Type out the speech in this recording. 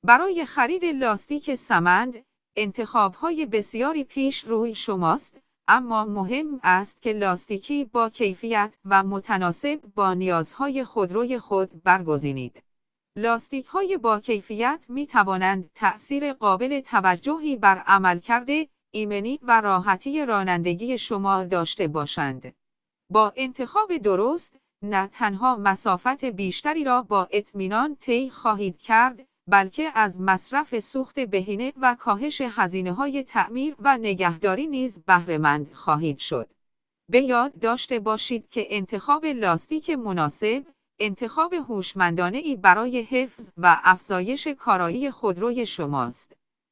برای خرید لاستیک سمند، انتخاب‌های بسیاری پیش روی شماست، اما مهم است که لاستیکی با کیفیت و متناسب با نیازهای خودروی خود برگزینید. لاستیک‌های با کیفیت می توانند تأثیر قابل توجهی بر عملکرد ایمنی و راحتی رانندگی شما داشته باشند. با انتخاب درست، نه تنها مسافت بیشتری را با اطمینان طی خواهید کرد، بلکه از مصرف سوخت بهینه و کاهش هزینه‌های تعمیر و نگهداری نیز بهره‌مند خواهید شد. به یاد داشته باشید که انتخاب لاستیک مناسب، انتخاب هوشمندانه‌ای برای حفظ و افزایش کارایی خودروی شماست.